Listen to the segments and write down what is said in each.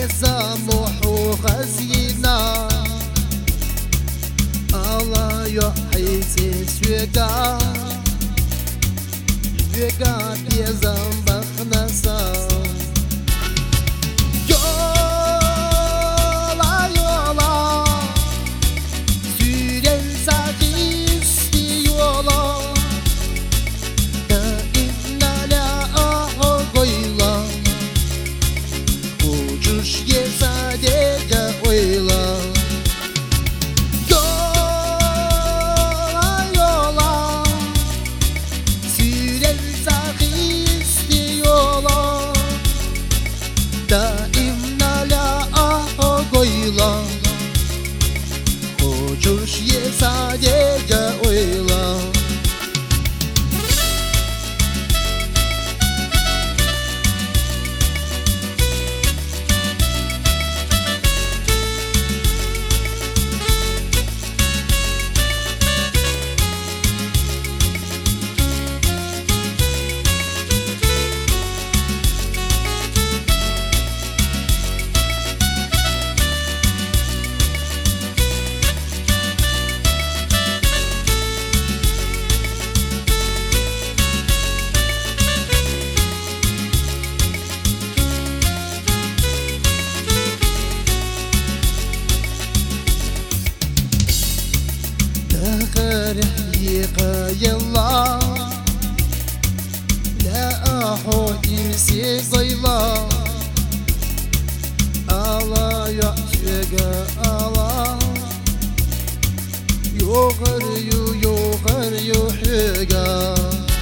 تسامح وخزينة الله يحيي سويقا越别让把那伤。Хочешь есть одежда ойла رحيقة يلا لا أحد يمسي ضيلا الله يعشق الله يغر يحقا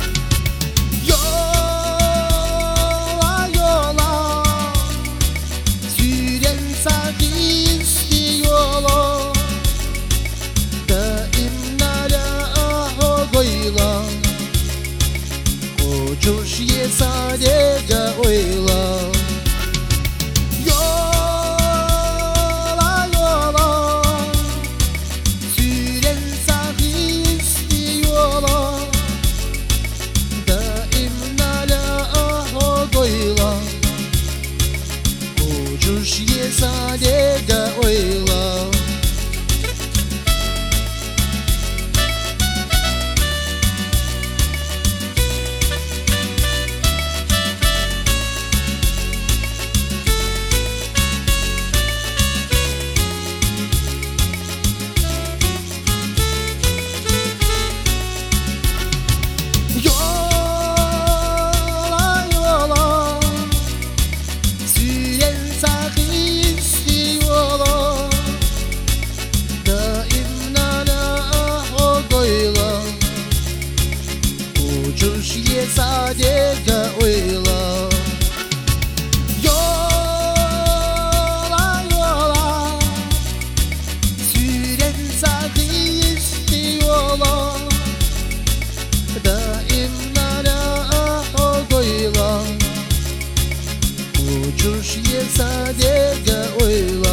就是夜撒的这为了，哟啦，虽然撒黑是哟啦，但因那了好贵了，我就是夜撒的这为了。就是夜撒的这为了，哟啦，虽然撒黑是哟啦，但因那了好贵了，我就是夜撒的这为了。